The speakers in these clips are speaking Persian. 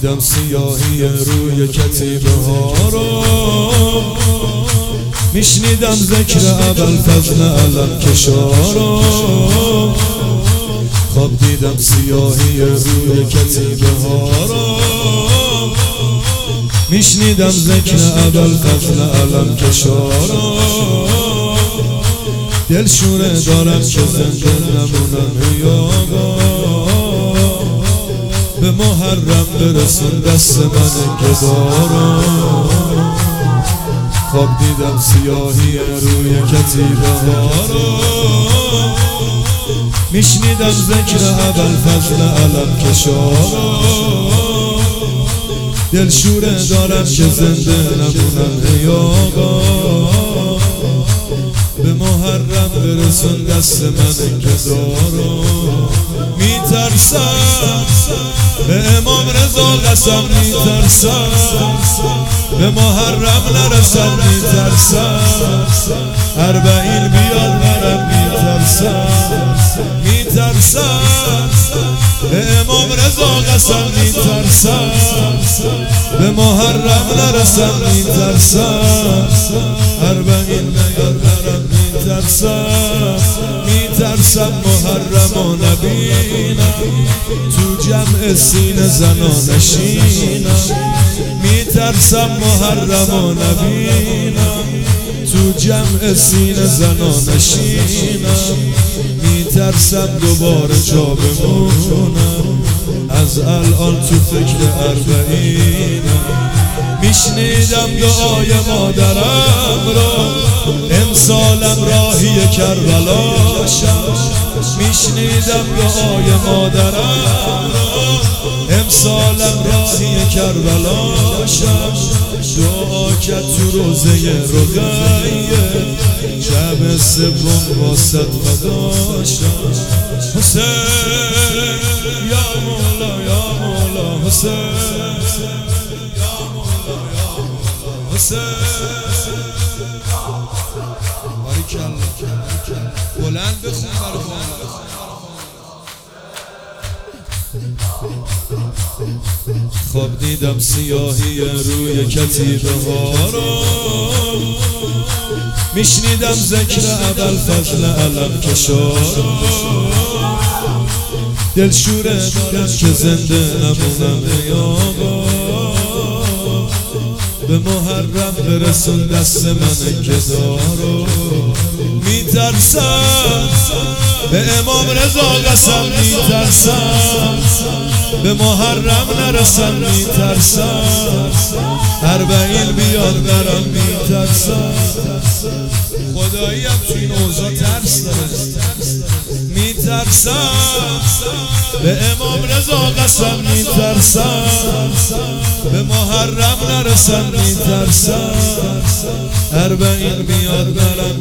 دیدم سیاهی روی کتیبه ها رو، میشنیدم ذکر ابوالفضل علم کشا رو. خواب دیدم سیاهی روی کتیبه ها رو، میشنیدم ذکر ابوالفضل علم کشا رو. دلشوره دارم که زنده نمونم یا به محرم برسون دست من گدارو. خواب دیدم سیاهی روی کتیبه ها رو، میشنیدم ذکر ابوالفضل علم کشا رو. دلشوره دارم که زنده نمونم یا به محرم برسون دست من گدارو. میترسم به امام رضا قسم، میترسم به محرم نرسم، میترسم اربعین بیاد برم، میترسم به امام رضا قسم، میترسم به محرم نرسم، میترسم اربعین بیاد برم، میترسم محرم و نبینم تو جمع سینه زنان نشینم. میترسم محرم و نبینم تو جمع سینه زنان نشینم. میترسم دوباره جا بمونم، از الان تو فکر اربعینم. میشنیدم دعای مادرم را، امسالم راهی کربلاشم. میشنیدم دعای مادرم را، امسالم راهی کربلاشم. دعا کرد تو روزه رقیه، شب سوم واسط فداشم. حسین یا مولا یا مولا حسین، حسین بلند بخون برای خواب دیدم سیاهی روی کتیبه ها رو، میشنیدم ذکر ابوالفضل علم کشا رو. دلشوره دارم که زنده نمونم یا به محرم برسون دست من گدارو. میترسم به امام رضا قسم، میترسم به محرم نرسم، میترسم اربعین بیاد برم، میترسم خدایی هم تو این اوضاع ترس داره. میترسم به امام رضا قسم، میترسم به محرم نرسم، میترسم اربعین بیاد برم،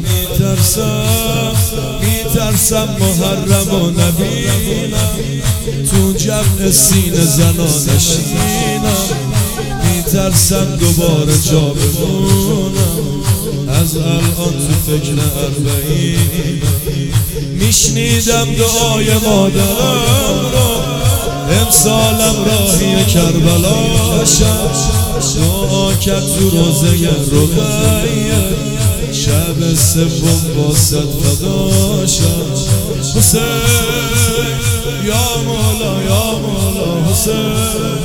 میترسم محرم و نبینم تو جمع سینه زنان نشینم. میترسم دوباره جا بمونم، از الان تو فکر اربعین. میشنیدم دعای مادرم را، امسالم راهی کربلاشم. دعا کرد تو روزه رقیه، شب سوم واسط فداشم. حسین یا مولا یا مولا حسین.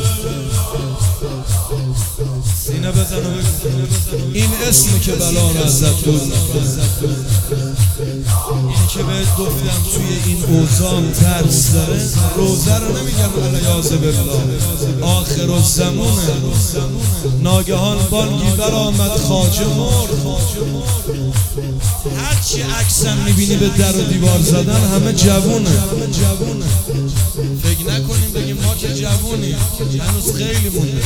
سینه بزن و بگو این اسمی که بلا را ازت دور نکنه. این که بهت گفتم توی این اوضاع ترس داره، روزه رو نمیگم علیاذ بالله، آخر الزمونه. ناگهان بانگی برآمد خواجه مرد. هرچی عکسم میبینی به در و دیوار زدن همه جوونه. فکر نکنیم بگیم ما که جوونیم، هنوز خیلی مونده.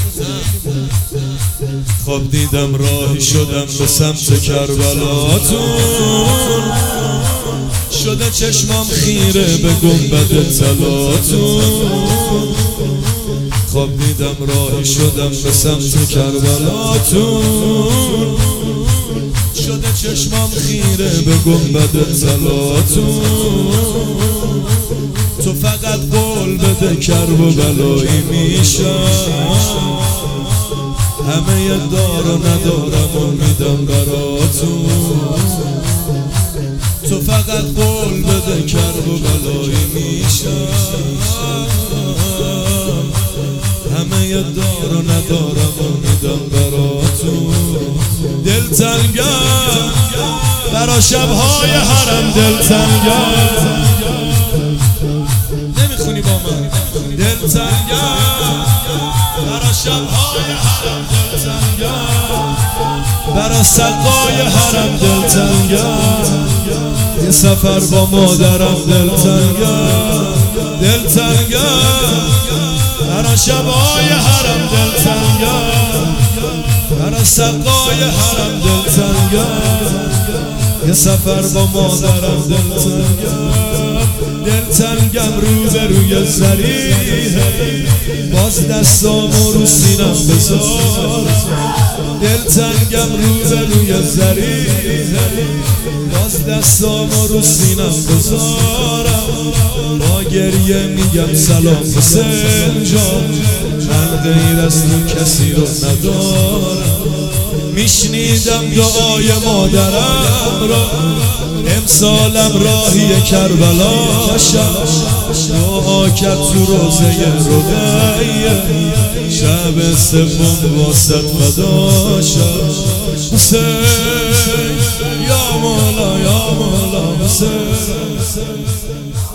خواب دیدم راهی شدم به سمت کربلاتون، شده چشمام خیره به گنبد طلاتون. خواب دیدم راهی شدم به سمت کربلاتون، شده چشمام خیره به گنبد طلاتون. تو فقط قول بده بده کرب و بلایی میشم، همه دار و ندارم و میدم براتون، تو فقط قول بده کرب و بلایی میشم، همه دار و ندارم و میدم براتون. دلتنگم برا شبهای حرم، دلتنگم نمیخونی با من، دلتنگم برا شبهای حرم، دلتنگم برا سقای حرم، دلتنگم یه سفر با مادرم، دلتنگم دلتنگم برا شبهای حرم، دلتنگم برا سقای حرم، دلتنگم یه سفر با مادرم، دلتنگم روبروی زریحه، باز دستامو رو سینم بذارم، دلتنگم روبروی زریحه، باز دستامو رو سینم بذارم، با گریه میگم سلام حسین جان، من غیر از تو کسی رو ندارم، میشنیدم دعای مادرم را، امسالم راهی کربلاشم، دعا کرد تو روزه رقیه، شب سوم واسط فداشم، حسین یا مولا یا مولا حسین.